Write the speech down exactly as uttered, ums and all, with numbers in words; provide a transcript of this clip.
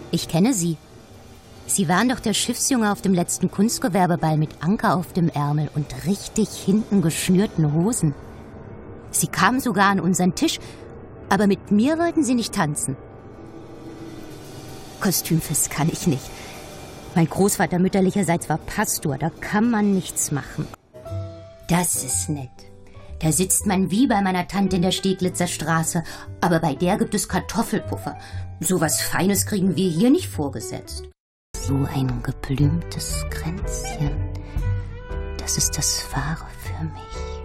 Ich kenne Sie. Sie waren doch der Schiffsjunge auf dem letzten Kunstgewerbeball mit Anker auf dem Ärmel und richtig hinten geschnürten Hosen. Sie kamen sogar an unseren Tisch, aber mit mir wollten Sie nicht tanzen. Kostümfest kann ich nicht. Mein Großvater mütterlicherseits war Pastor, da kann man nichts machen. Das ist nett. Da sitzt man wie bei meiner Tante in der Steglitzer Straße, aber bei der gibt es Kartoffelpuffer. So was Feines kriegen wir hier nicht vorgesetzt. So ein geblümtes Kränzchen, das ist das Wahre für mich.